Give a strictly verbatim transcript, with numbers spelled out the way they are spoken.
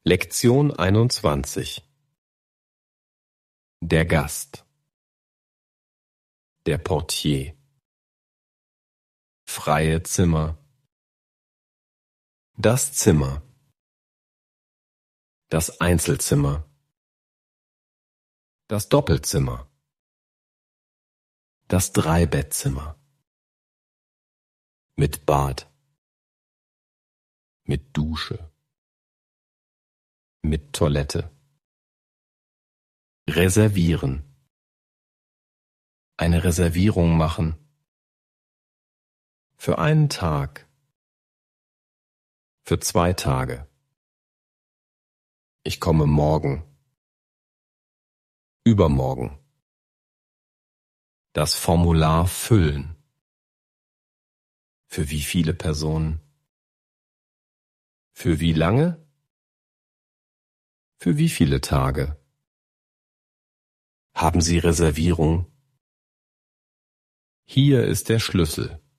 Lektion einundzwanzig. Der Gast. Der Portier. Freie Zimmer. Das Zimmer. Das Einzelzimmer. Das Doppelzimmer. Das Dreibettzimmer. Mit Bad. Mit Dusche. Mit Toilette. Reservieren. Eine Reservierung machen. Für einen Tag. Für zwei Tage. Ich komme morgen. Übermorgen. Das Formular füllen. Für wie viele Personen? Für wie lange? Für wie viele Tage? Haben Sie Reservierung? Hier ist der Schlüssel.